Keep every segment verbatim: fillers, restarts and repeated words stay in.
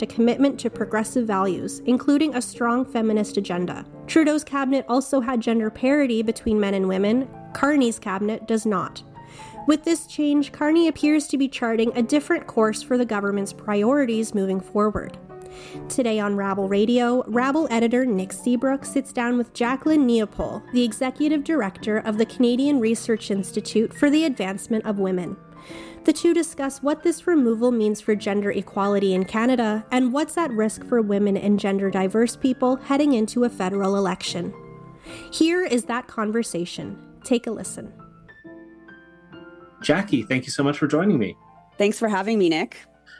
a commitment to progressive values, including a strong feminist agenda. Trudeau's cabinet also had gender parity between men and women. Carney's cabinet does not. With this change, Carney appears to be charting a different course for the government's priorities moving forward. Today on Rabble Radio, Rabble editor Nick Seabrook sits down with Jacqueline Neopol, the executive director of the Canadian Research Institute for the Advancement of Women. The two discuss what this removal means for gender equality in Canada and what's at risk for women and gender-diverse people heading into a federal election. Here is that conversation. Take a listen. Jackie, thank you so much for joining me. Thanks for having me, Nick.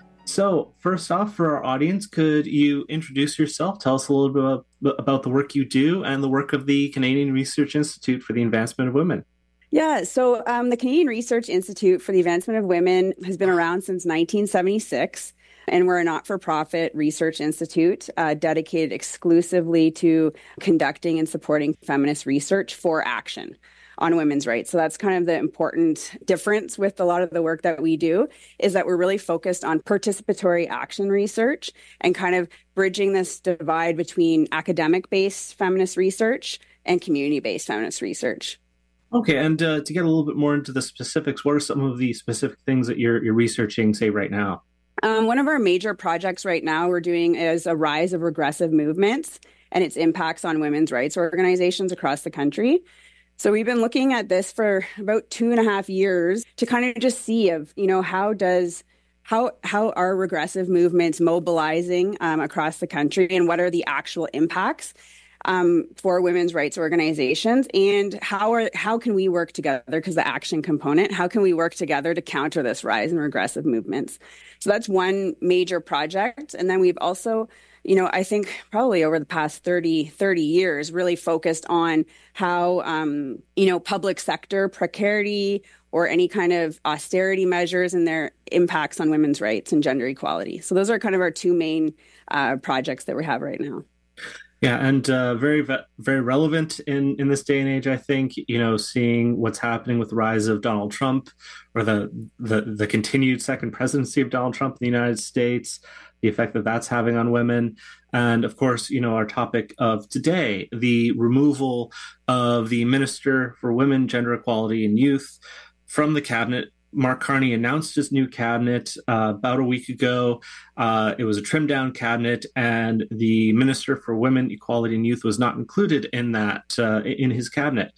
So, first off, for our audience, could you introduce yourself? Tell us a little bit about, about the work you do and the work of the Canadian Research Institute for the Advancement of Women. Yeah, so um, the Canadian Research Institute for the Advancement of Women has been around since nineteen seventy-six, and we're a not-for-profit research institute uh, dedicated exclusively to conducting and supporting feminist research for action on women's rights. So that's kind of the important difference with a lot of the work that we do, is that we're really focused on participatory action research and kind of bridging this divide between academic-based feminist research and community-based feminist research. Okay, and uh, to get a little bit more into the specifics, what are some of the specific things that you're you're researching, say, right now? Um, one of our major projects right now we're doing is a rise of regressive movements and its impacts on women's rights organizations across the country. So we've been looking at this for about two and a half years to kind of just see of, you know, how does how how are regressive movements mobilizing um, across the country, and what are the actual impacts um, for women's rights organizations, and how are how can we work together? Because the action component, how can we work together to counter this rise in regressive movements? So that's one major project, and then we've also, you know, I think probably over the past thirty, thirty years, really focused on how, um, you know, public sector precarity or any kind of austerity measures and their impacts on women's rights and gender equality. So those are kind of our two main uh, projects that we have right now. Yeah, and uh, very, very relevant in, in this day and age, I think, you know, seeing what's happening with the rise of Donald Trump, or the, the, the continued second presidency of Donald Trump in the United States, the effect that that's having on women. And of course, you know, our topic of today, the removal of the Minister for Women, Gender Equality and Youth from the cabinet. Mark Carney announced his new cabinet uh, about a week ago. Uh, it was a trimmed down cabinet, and the Minister for Women, Equality and Youth was not included in that, uh, in his cabinet.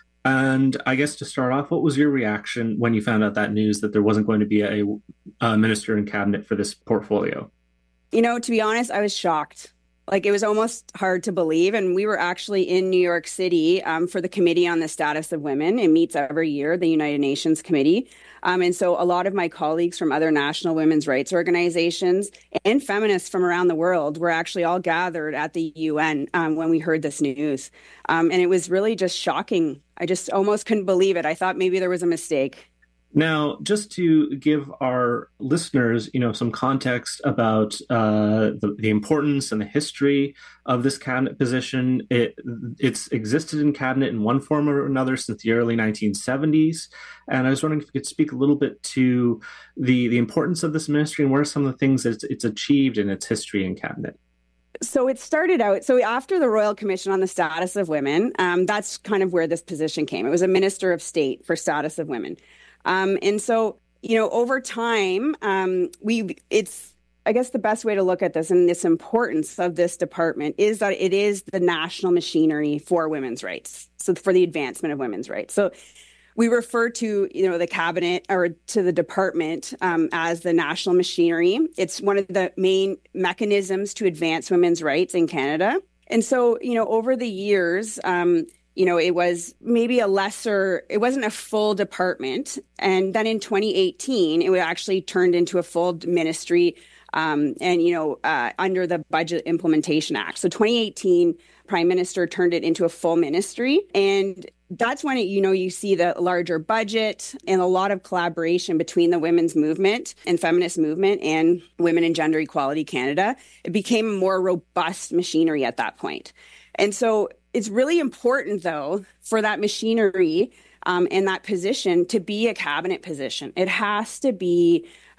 And I guess to start off, what was your reaction when you found out that news that there wasn't going to be a, a minister in cabinet for this portfolio? You know, to be honest, I was shocked. Like, it was almost hard to believe. And we were actually in New York City um, for the Committee on the Status of Women. It meets every year, the United Nations Committee. Um, and so a lot of my colleagues from other national women's rights organizations and feminists from around the world were actually all gathered at the U N um, when we heard this news. Um, and it was really just shocking. I just almost couldn't believe it. I thought maybe there was a mistake. Now, just to give our listeners, you know, some context about uh, the, the importance and the history of this cabinet position, it, it's existed in cabinet in one form or another since the early nineteen seventies. And I was wondering if you could speak a little bit to the, the importance of this ministry and what are some of the things that it's, it's achieved in its history in cabinet. So it started out, so after the Royal Commission on the Status of Women, um, that's kind of where this position came. It was a Minister of State for Status of Women. Um, and so, you know, over time, um, we it's, I guess the best way to look at this and this importance of this department is that it is the national machinery for women's rights. So for the advancement of women's rights. So we refer to, you know, the cabinet or to the department um, as the national machinery. It's one of the main mechanisms to advance women's rights in Canada. And so, you know, over the years, um, you know, it was maybe a lesser, it wasn't a full department. And then in twenty eighteen, it actually turned into a full ministry um, and, you know, uh, under the Budget Implementation Act. So twenty eighteen, Prime Minister turned it into a full ministry. And that's when, it, you know, you see the larger budget and a lot of collaboration between the women's movement and feminist movement and Women and Gender Equality Canada. It became a more robust machinery at that point. And so it's really important, though, for that machinery um, and that position to be a cabinet position. It has to be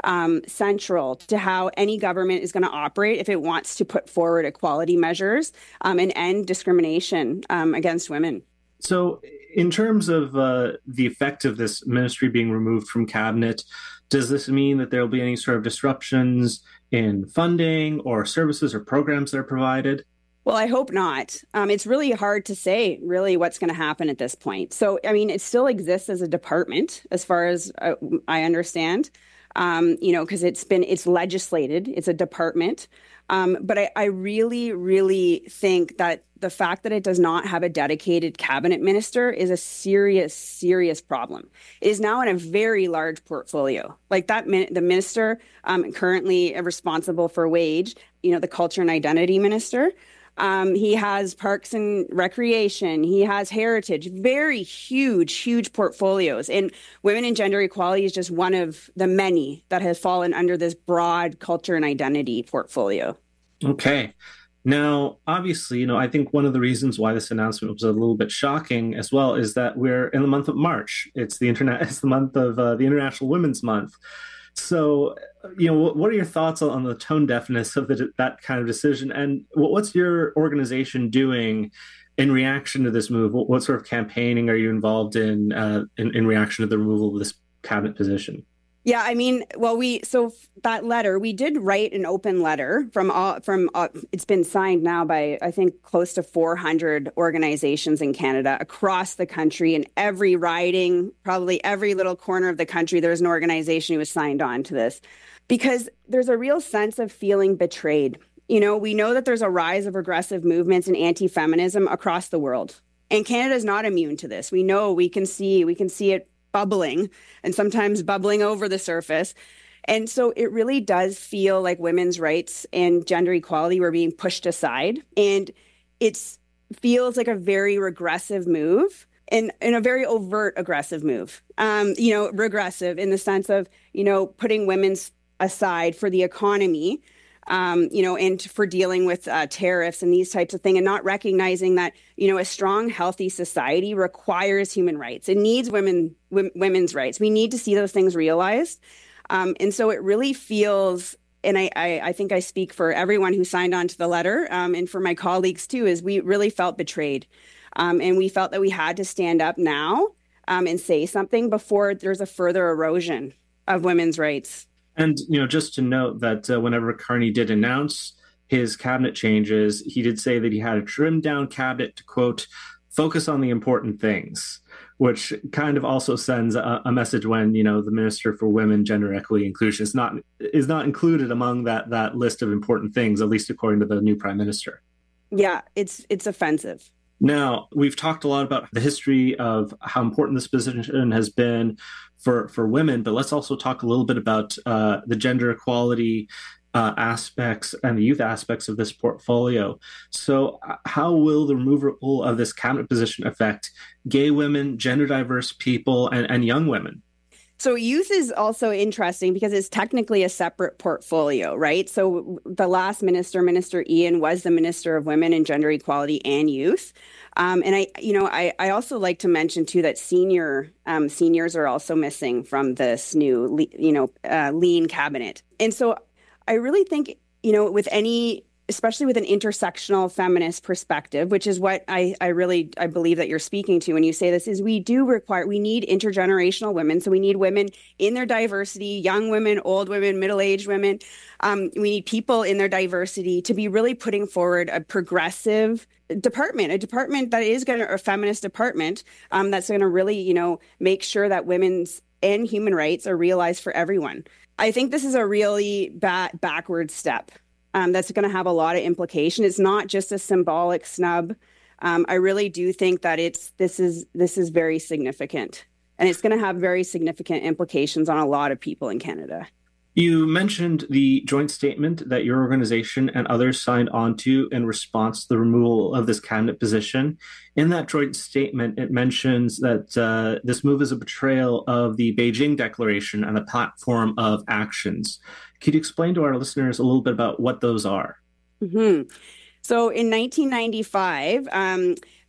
um, central to how any government is going to operate if it wants to put forward equality measures um, and end discrimination um, against women. So, in terms of uh, the effect of this ministry being removed from cabinet, does this mean that there will be any sort of disruptions in funding or services or programs that are provided? Well, I hope not. Um, it's really hard to say really what's going to happen at this point. So, I mean, it still exists as a department, as far as uh, I understand, um, you know, because it's been, it's legislated, it's a department. Um, but I, I really, really think that the fact that it does not have a dedicated cabinet minister is a serious, serious problem. It is now in a very large portfolio. Like that, the minister um, currently responsible for wage, you know, the culture and identity minister. Um, he has parks and recreation. He has heritage, very huge, huge portfolios. And women and gender equality is just one of the many that has fallen under this broad culture and identity portfolio. Okay. Now, obviously, you know, I think one of the reasons why this announcement was a little bit shocking as well is that we're in the month of March. It's the internet. It's the month of uh, the International Women's Month. So, you know, what, what are your thoughts on the tone deafness of the, that kind of decision? And what's your organization doing in reaction to this move? What, what sort of campaigning are you involved in, uh, in in reaction to the removal of this cabinet position? Yeah, I mean, well, we so that letter, we did write an open letter from all from uh, it's been signed now by, I think, close to four hundred organizations in Canada across the country. In every riding, probably every little corner of the country, there's an organization who has signed on to this because there's a real sense of feeling betrayed. You know, we know that there's a rise of regressive movements and anti-feminism across the world. And Canada is not immune to this. We know, we can see, we can see it bubbling and sometimes bubbling over the surface. And so it really does feel like women's rights and gender equality were being pushed aside. And it feels like a very regressive move and, and a very overt aggressive move, um, you know, regressive in the sense of, you know, putting women's aside for the economy, Um, you know, and for dealing with uh, tariffs and these types of things, and not recognizing that, you know, a strong, healthy society requires human rights. It needs women, w- women's rights. We need to see those things realized. Um, and so it really feels, and I, I, I think I speak for everyone who signed on to the letter um, and for my colleagues too, is we really felt betrayed. Um, and we felt that we had to stand up now um, and say something before there's a further erosion of women's rights. And, you know, just to note that uh, whenever Carney did announce his cabinet changes, he did say that he had a trimmed down cabinet to, quote, focus on the important things, which kind of also sends a, a message when, you know, the Minister for Women, Gender Equity, Inclusion is not is not included among that that list of important things, at least according to the new Prime Minister. Yeah, it's it's offensive. Now, we've talked a lot about the history of how important this position has been for, for women, but let's also talk a little bit about uh, the gender equality uh, aspects and the youth aspects of this portfolio. So uh, how will the removal of this cabinet position affect gay women, gender diverse people, and, and young women? So youth is also interesting because it's technically a separate portfolio, right? So the last minister, Minister Ian, was the Minister of Women and Gender Equality and Youth. Um, and I, you know, I, I also like to mention too that senior um, seniors are also missing from this new, you know, uh, lean cabinet. And so I really think, you know, with any, especially with an intersectional feminist perspective, which is what I, I really, I believe that you're speaking to when you say this, is we do require, we need intergenerational women. So we need women in their diversity, young women, old women, middle-aged women. Um, we need people in their diversity to be really putting forward a progressive department, a department that is going to, a feminist department um, that's going to really, you know, make sure that women's and human rights are realized for everyone. I think this is a really bad backward step. Um, that's going to have a lot of implication. It's not just a symbolic snub. Um, I really do think that it's this is this is very significant, and it's going to have very significant implications on a lot of people in Canada. You mentioned the joint statement that your organization and others signed on to in response to the removal of this cabinet position. In that joint statement, it mentions that uh, this move is a betrayal of the Beijing Declaration and the platform of actions. Could you explain to our listeners a little bit about what those are? Mm-hmm. So in nineteen ninety-five, um,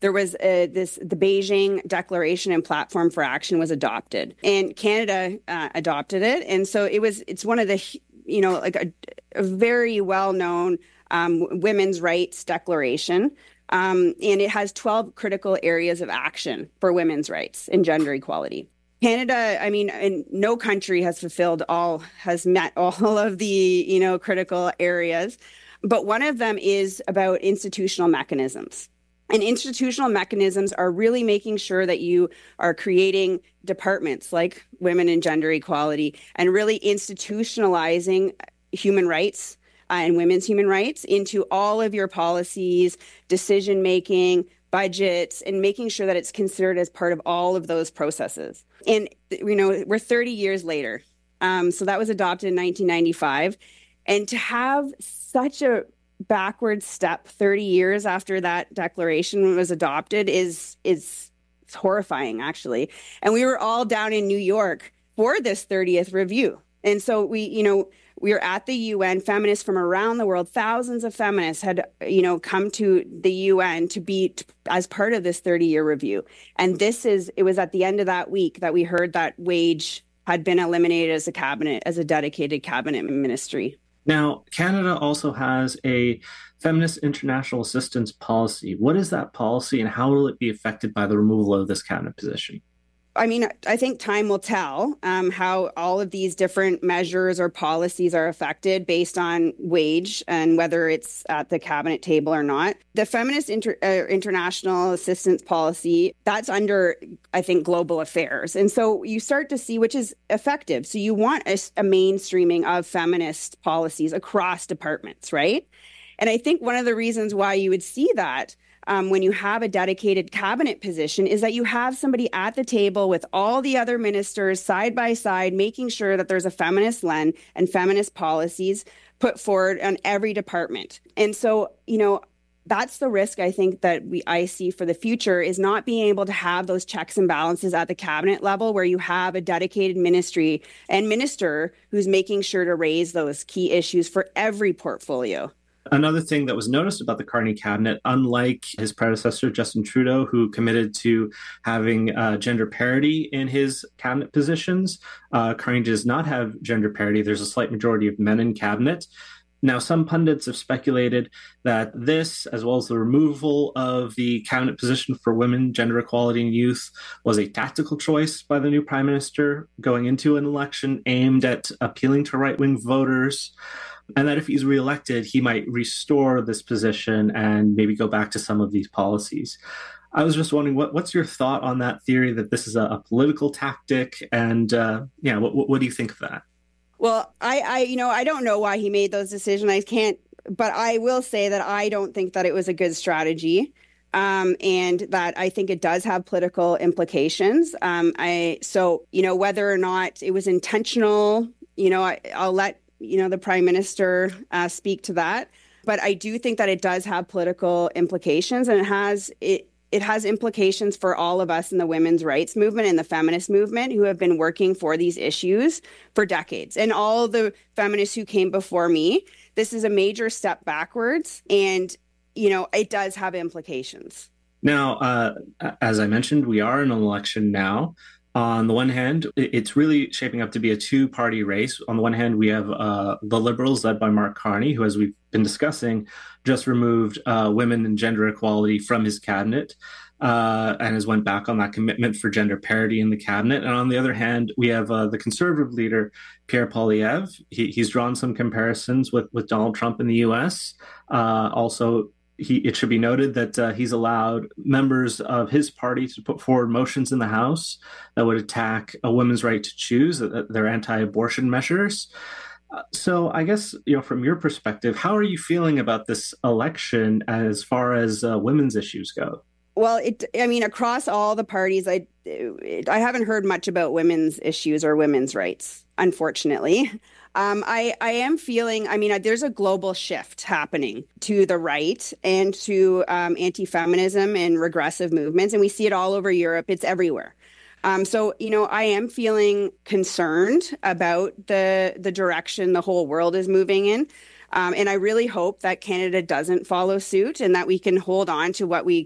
there was a, this the Beijing Declaration and Platform for Action was adopted, and Canada uh, adopted it, and so it was it's one of the you know like a, a very well known um, women's rights declaration. Um, and it has twelve critical areas of action for women's rights and gender equality. Canada, I mean, and no country has fulfilled all, has met all of the, you know, critical areas. But one of them is about institutional mechanisms. And institutional mechanisms are really making sure that you are creating departments like women and gender equality and really institutionalizing human rights uh, and women's human rights into all of your policies, decision-making, budgets, and making sure that it's considered as part of all of those processes. And, you know, we're thirty years later. Um, so that was adopted in nineteen ninety-five. And to have such a backward step thirty years after that declaration was adopted is, is it's horrifying, actually. And we were all down in New York for this thirtieth review. And so we, you know, we were at the U N. Feminists from around the world, thousands of feminists had, you know, come to the U N to be as part of this thirty-year review. And this is, it was at the end of that week that we heard that wage had been eliminated as a cabinet, as a dedicated cabinet ministry. Now, Canada also has a feminist international assistance policy. What is that policy, and how will it be affected by the removal of this cabinet position? I mean, I think time will tell um, how all of these different measures or policies are affected based on wage and whether it's at the cabinet table or not. The Feminist Inter- uh, International Assistance Policy, that's under, I think, global affairs. And so you start to see which is effective. So you want a, a mainstreaming of feminist policies across departments, right? And I think one of the reasons why you would see that Um, when you have a dedicated cabinet position is that you have somebody at the table with all the other ministers side by side, making sure that there's a feminist lens and feminist policies put forward on every department. And so, you know, that's the risk I think that we I see for the future is not being able to have those checks and balances at the cabinet level where you have a dedicated ministry and minister who's making sure to raise those key issues for every portfolio. Another thing that was noticed about the Carney cabinet, unlike his predecessor, Justin Trudeau, who committed to having uh, gender parity in his cabinet positions, uh, Carney does not have gender parity. There's a slight majority of men in cabinet. Now, some pundits have speculated that this, as well as the removal of the cabinet position for women, gender equality, and youth, was a tactical choice by the new prime minister going into an election aimed at appealing to right-wing voters, and that if he's reelected, he might restore this position and maybe go back to some of these policies. I was just wondering, what, what's your thought on that theory that this is a, a political tactic? And uh, yeah, what, what do you think of that? Well, I, I, you know, I don't know why he made those decisions. I can't, but I will say that I don't think that it was a good strategy. Um, and that I think it does have political implications. Um, I, so, you know, whether or not it was intentional, you know, I, I'll let you know, the prime minister uh, speak to that. But I do think that it does have political implications, and it has it it has implications for all of us in the women's rights movement and the feminist movement who have been working for these issues for decades. And all the feminists who came before me, this is a major step backwards, and, you know, it does have implications. Now, uh, as I mentioned, we are in an election now. On the one hand, it's really shaping up to be a two-party race. On the one hand, we have uh, the Liberals led by Mark Carney, who, as we've been discussing, just removed uh, women and gender equality from his cabinet uh, and has went back on that commitment for gender parity in the cabinet. And on the other hand, we have uh, the Conservative leader, Pierre Poilievre. He, he's drawn some comparisons with, with Donald Trump in the U S. Uh, also, He, it should be noted that uh, he's allowed members of his party to put forward motions in the House that would attack a women's right to choose, uh, their anti-abortion measures. Uh, so I guess, you know, from your perspective, how are you feeling about this election as far as uh, women's issues go? Well, it, I mean, across all the parties, I, it, I haven't heard much about women's issues or women's rights, unfortunately. Um, I, I am feeling, I mean, there's a global shift happening to the right and to um, anti-feminism and regressive movements, and we see it all over Europe. It's everywhere. Um, so, you know, I am feeling concerned about the the direction the whole world is moving in. Um, and I really hope that Canada doesn't follow suit and that we can hold on to what we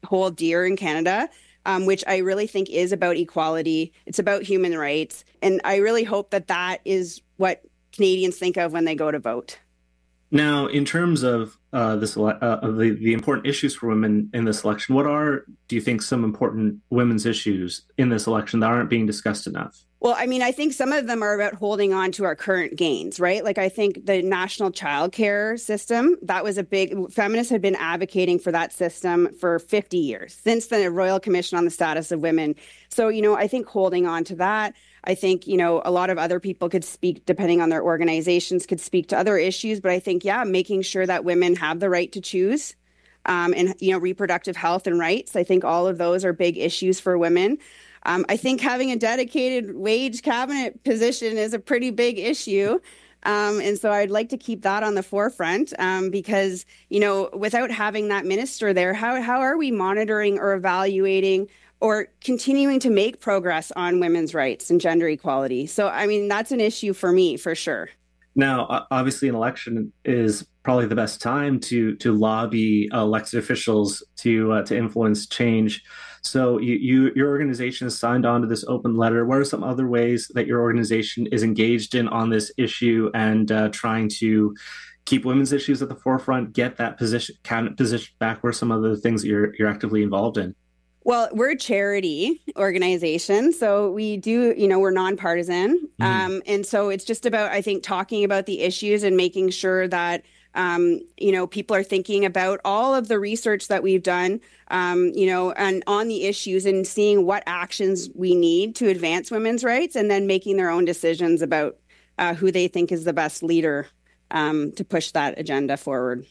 hold dear in Canada, um, which I really think is about equality. It's about human rights. And I really hope that that is what Canadians think of when they go to vote. Now, in terms of uh, this, uh, of the, the important issues for women in this election, what are, do you think, some important women's issues in this election that aren't being discussed enough? Well, I mean, I think some of them are about holding on to our current gains, right? Like, I think the national childcare system, that was a big, feminists had been advocating for that system for fifty years, since the Royal Commission on the Status of Women. So, you know, I think holding on to that. I think, you know, a lot of other people could speak, depending on their organizations, could speak to other issues. But I think, yeah, making sure that women have the right to choose um, and, you know, reproductive health and rights. I think all of those are big issues for women. Um, I think having a dedicated wage cabinet position is a pretty big issue. Um, and so I'd like to keep that on the forefront um, because, you know, without having that minister there, how, how are we monitoring or evaluating or continuing to make progress on women's rights and gender equality? So, I mean, that's an issue for me, for sure. Now, obviously, an election is probably the best time to to lobby elected officials to uh, to influence change. So, you, you your organization has signed on to this open letter. What are some other ways that your organization is engaged in on this issue and uh, trying to keep women's issues at the forefront, get that position, cabinet position back? What are some other things that you're you're actively involved in? Well, we're a charity organization, so we do, you know, we're nonpartisan. Mm-hmm. Um, and so it's just about, I think, talking about the issues and making sure that, um, you know, people are thinking about all of the research that we've done, um, you know, and on the issues and seeing what actions we need to advance women's rights and then making their own decisions about uh, who they think is the best leader um, to push that agenda forward.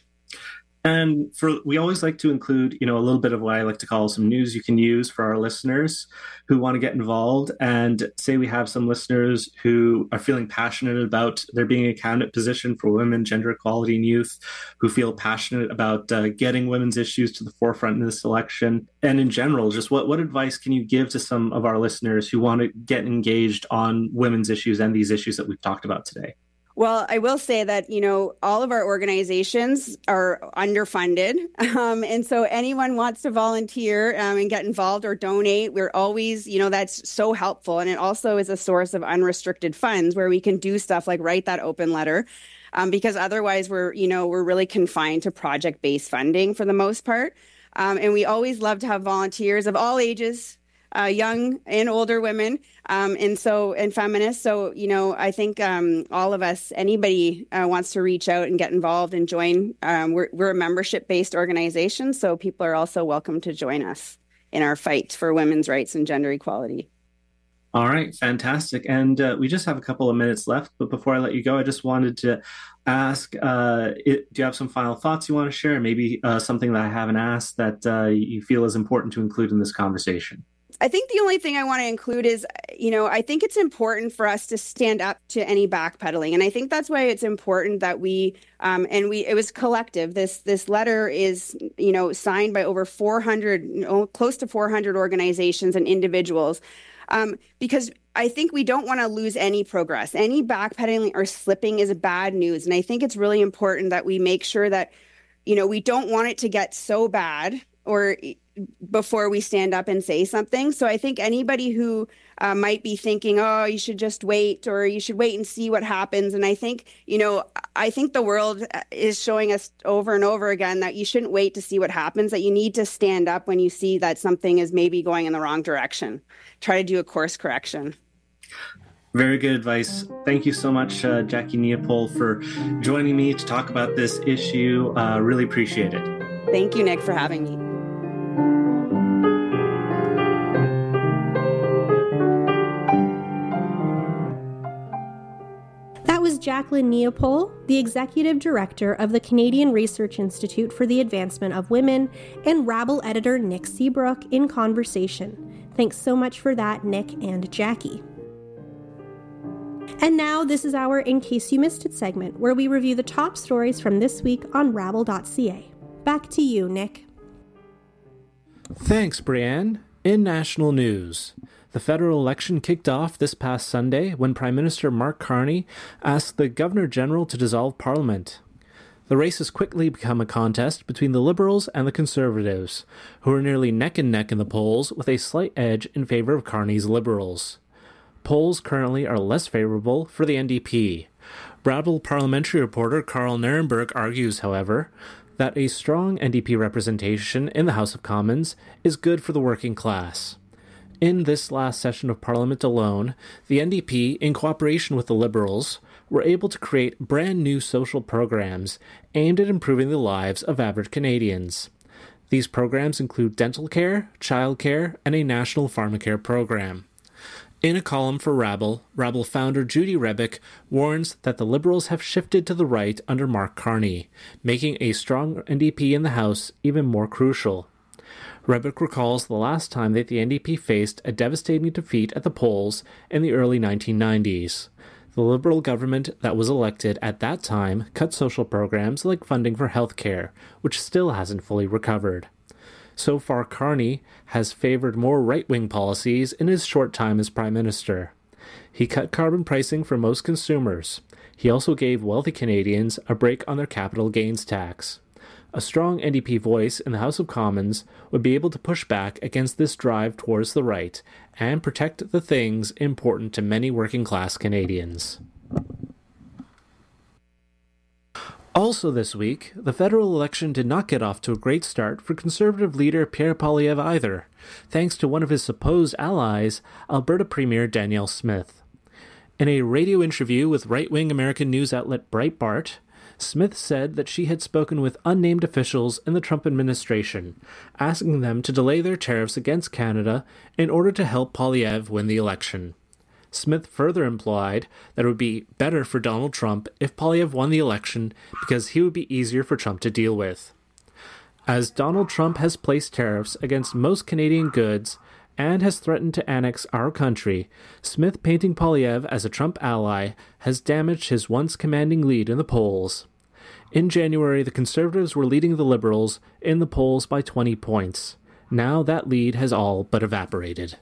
And for we always like to include, you know, a little bit of what I like to call some news you can use for our listeners who want to get involved. And say we have some listeners who are feeling passionate about there being a cabinet position for women, gender equality, and youth, who feel passionate about uh, getting women's issues to the forefront in this election. And in general, just what, what advice can you give to some of our listeners who want to get engaged on women's issues and these issues that we've talked about today? Well, I will say that, you know, all of our organizations are underfunded. Um, and so anyone wants to volunteer um, and get involved or donate, we're always, you know, that's so helpful. And it also is a source of unrestricted funds where we can do stuff like write that open letter. Um, because otherwise we're, you know, we're really confined to project-based funding for the most part. Um, and we always love to have volunteers of all ages, Uh, young and older women, um, and so and feminists. So, you know, I think um, all of us, anybody uh, wants to reach out and get involved and join. Um, we're, we're a membership-based organization, so people are also welcome to join us in our fight for women's rights and gender equality. All right, fantastic. And uh, we just have a couple of minutes left, but before I let you go, I just wanted to ask, uh, it, do you have some final thoughts you want to share? Maybe uh, something that I haven't asked that uh, you feel is important to include in this conversation? I think the only thing I want to include is, you know, I think it's important for us to stand up to any backpedaling. And I think that's why it's important that we, um, and we, it was collective. This, this letter is, you know, signed by over four hundred, you know, close to four hundred organizations and individuals. Um, because I think we don't want to lose any progress. Any backpedaling or slipping is bad news. And I think it's really important that we make sure that, you know, we don't want it to get so bad or before we stand up and say something. So I think anybody who uh, might be thinking, oh, you should just wait, or you should wait and see what happens. And I think, you know, I think the world is showing us over and over again that you shouldn't wait to see what happens, that you need to stand up when you see that something is maybe going in the wrong direction. Try to do a course correction. Very good advice. Thank you so much, uh, Jackie Neopole, for joining me to talk about this issue. Uh, really appreciate it. Thank you, Nick, for having me. That was Jacqueline Neopole, the Executive Director of the Canadian Research Institute for the Advancement of Women, and Rabble editor Nick Seabrook in conversation. Thanks so much for that, Nick and Jackie. And now this is our In Case You Missed It segment, where we review the top stories from this week on rabble dot c a. Back to you, Nick. Thanks, Brianne. In national news, the federal election kicked off this past Sunday when Prime Minister Mark Carney asked the Governor-General to dissolve Parliament. the race has quickly become a contest between the Liberals and the Conservatives, who are nearly neck and neck in the polls with a slight edge in favor of Carney's Liberals. Polls currently are less favourable for the N D P. Rabble parliamentary reporter Carl Nirenberg argues, however, that a strong N D P representation in the House of Commons is good for the working class. In this last session of Parliament alone, the N D P, in cooperation with the Liberals, were able to create brand new social programs aimed at improving the lives of average Canadians. These programs include dental care, childcare, and a national pharmacare program. In a column for Rabble, Rabble founder Judy Rebick warns that the Liberals have shifted to the right under Mark Carney, making a strong N D P in the House even more crucial. Rebick recalls the last time that the N D P faced a devastating defeat at the polls in the early nineteen nineties. The Liberal government that was elected at that time cut social programs like funding for health care, which still hasn't fully recovered. So far, Carney has favoured more right-wing policies in his short time as Prime Minister. He cut carbon pricing for most consumers. He also gave wealthy Canadians a break on their capital gains tax. A strong N D P voice in the House of Commons would be able to push back against this drive towards the right and protect the things important to many working-class Canadians. Also this week, the federal election did not get off to a great start for Conservative leader Pierre Poilievre either, thanks to one of his supposed allies, Alberta Premier Danielle Smith. In a radio interview with right-wing American news outlet Breitbart, Smith said that she had spoken with unnamed officials in the Trump administration, asking them to delay their tariffs against Canada in order to help Poilievre win the election. Smith further implied that it would be better for Donald Trump if Poilievre won the election because he would be easier for Trump to deal with. As Donald Trump has placed tariffs against most Canadian goods and has threatened to annex our country, Smith painting Poilievre as a Trump ally has damaged his once commanding lead in the polls. In January, the Conservatives were leading the Liberals in the polls by twenty points. Now that lead has all but evaporated.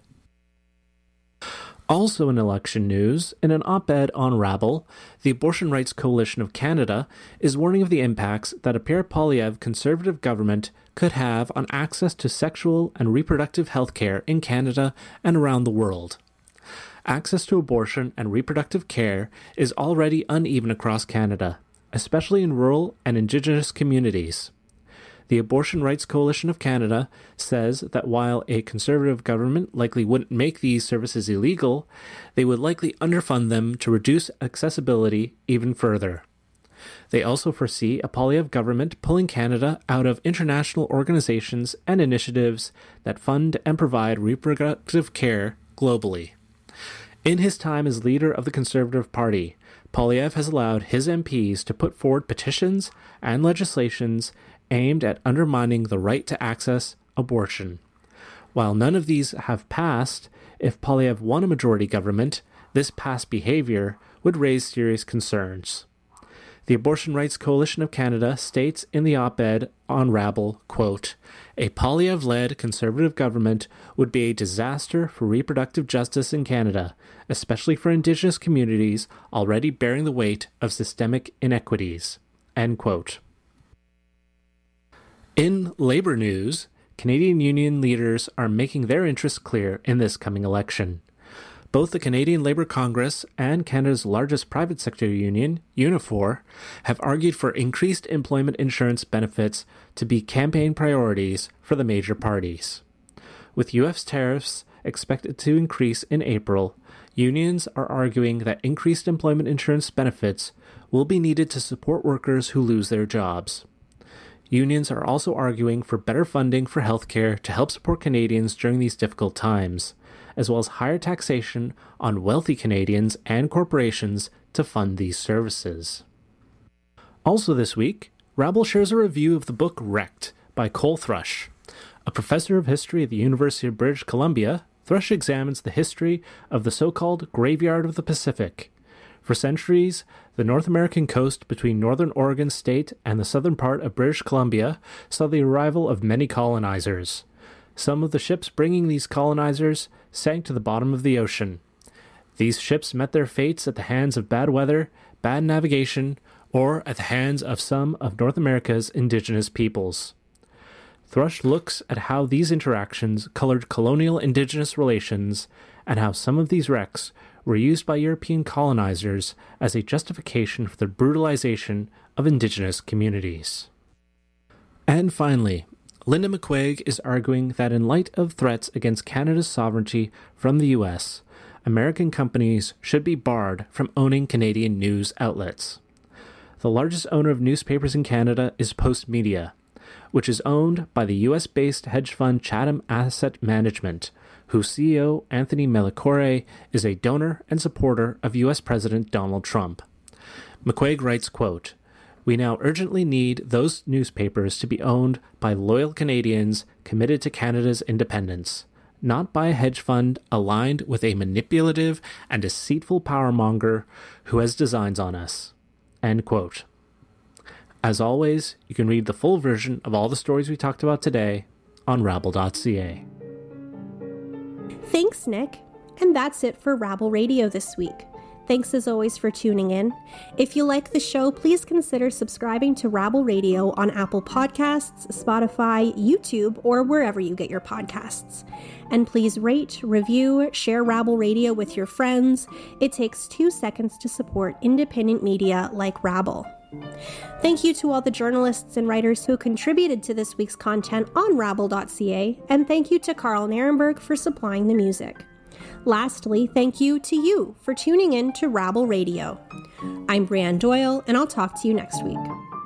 Also in election news, in an op-ed on Rabble, the Abortion Rights Coalition of Canada is warning of the impacts that a Pierre Poilievre Conservative government could have on access to sexual and reproductive health care in Canada and around the world. Access to abortion and reproductive care is already uneven across Canada, especially in rural and Indigenous communities. The Abortion Rights Coalition of Canada says that while a Conservative government likely wouldn't make these services illegal, they would likely underfund them to reduce accessibility even further. They also foresee a Poilievre government pulling Canada out of international organizations and initiatives that fund and provide reproductive care globally. In his time as leader of the Conservative Party, Poilievre has allowed his M Ps to put forward petitions and legislations aimed at undermining the right to access abortion. While none of these have passed, if Poilievre won a majority government, this past behavior would raise serious concerns. The Abortion Rights Coalition of Canada states in the op-ed on Rabble, quote, "A Poilievre-led Conservative government would be a disaster for reproductive justice in Canada, especially for Indigenous communities already bearing the weight of systemic inequities." End quote. In Labour news, Canadian union leaders are making their interests clear in this coming election. Both the Canadian Labour Congress and Canada's largest private sector union, Unifor, have argued for increased employment insurance benefits to be campaign priorities for the major parties. With U S tariffs expected to increase in April, unions are arguing that increased employment insurance benefits will be needed to support workers who lose their jobs. Unions are also arguing for better funding for healthcare to help support Canadians during these difficult times, as well as higher taxation on wealthy Canadians and corporations to fund these services. Also this week, Rabble shares a review of the book Wrecked by Cole Thrush. A professor of history at the University of British Columbia, Thrush examines the history of the so-called Graveyard of the Pacific. For centuries, the North American coast between northern Oregon State and the southern part of British Columbia saw the arrival of many colonizers. Some of the ships bringing these colonizers sank to the bottom of the ocean. These ships met their fates at the hands of bad weather, bad navigation, or at the hands of some of North America's indigenous peoples. Thrush looks at how these interactions colored colonial indigenous relations and how some of these wrecks were used by European colonizers as a justification for the brutalization of indigenous communities. And finally, Linda McQuaig is arguing that in light of threats against Canada's sovereignty from the U S, American companies should be barred from owning Canadian news outlets. The largest owner of newspapers in Canada is Postmedia, which is owned by the U S-based hedge fund Chatham Asset Management, whose C E O, Anthony Melicore, is a donor and supporter of U S President Donald Trump. McQuaig writes, quote, "We now urgently need those newspapers to be owned by loyal Canadians committed to Canada's independence, not by a hedge fund aligned with a manipulative and deceitful powermonger who has designs on us." End quote. As always, you can read the full version of all the stories we talked about today on rabble dot c a. Thanks, Nick. And that's it for Rabble Radio this week. Thanks as always for tuning in. If you like the show, please consider subscribing to Rabble Radio on Apple Podcasts, Spotify, YouTube, or wherever you get your podcasts. And please rate, review, share Rabble Radio with your friends. It takes two seconds to support independent media like Rabble. Thank you to all the journalists and writers who contributed to this week's content on rabble dot c a, and thank you to Carl Narenberg for supplying the music. Lastly, thank you to you for tuning in to Rabble Radio. I'm Brianne Doyle, and I'll talk to you next week.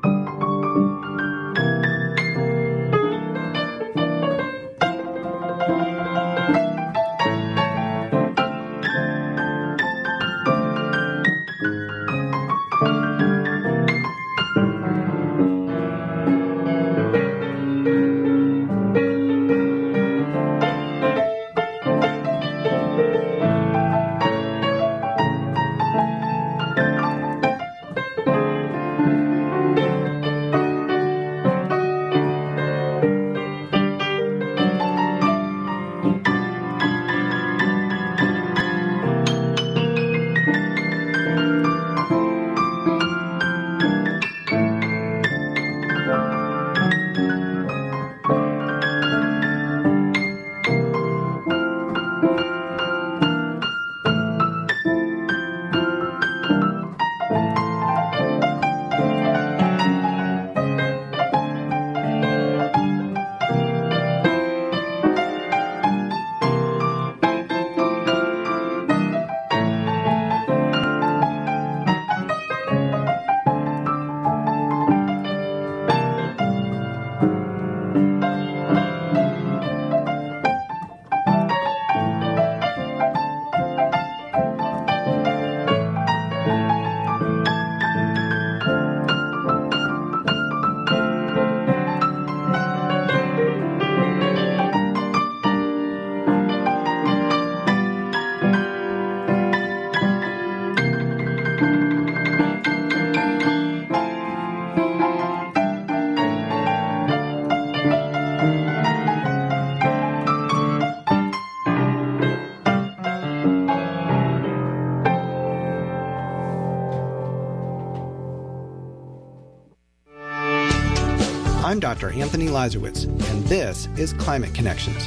I'm Doctor Anthony Lazarowitz, and this is Climate Connections.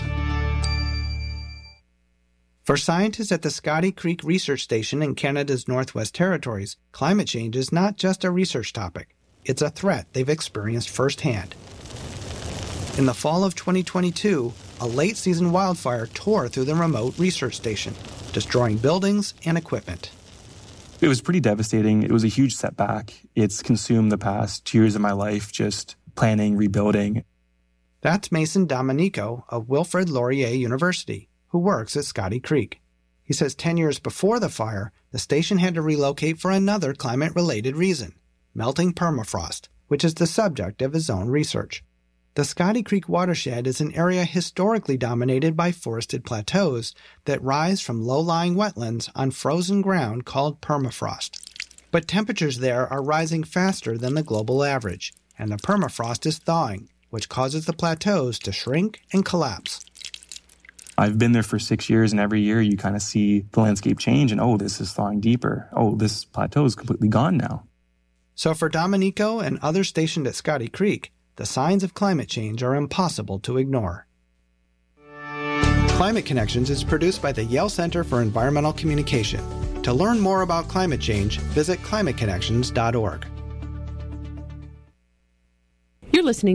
For scientists at the Scotty Creek Research Station in Canada's Northwest Territories, climate change is not just a research topic. It's a threat they've experienced firsthand. In the fall of twenty twenty-two, a late-season wildfire tore through the remote research station, destroying buildings and equipment. It was pretty devastating. It was a huge setback. It's consumed the past two years of my life just planning, rebuilding. That's Mason Domenico of Wilfrid Laurier University, who works at Scotty Creek. He says ten years before the fire, the station had to relocate for another climate-related reason, melting permafrost, which is the subject of his own research. The Scotty Creek watershed is an area historically dominated by forested plateaus that rise from low-lying wetlands on frozen ground called permafrost. But temperatures there are rising faster than the global average, and the permafrost is thawing, which causes the plateaus to shrink and collapse. I've been there for six years, and every year you kind of see the landscape change, and oh, this is thawing deeper. Oh, this plateau is completely gone now. So for Domenico and others stationed at Scotty Creek, the signs of climate change are impossible to ignore. Climate Connections is produced by the Yale Center for Environmental Communication. To learn more about climate change, visit climate connections dot org. You're listening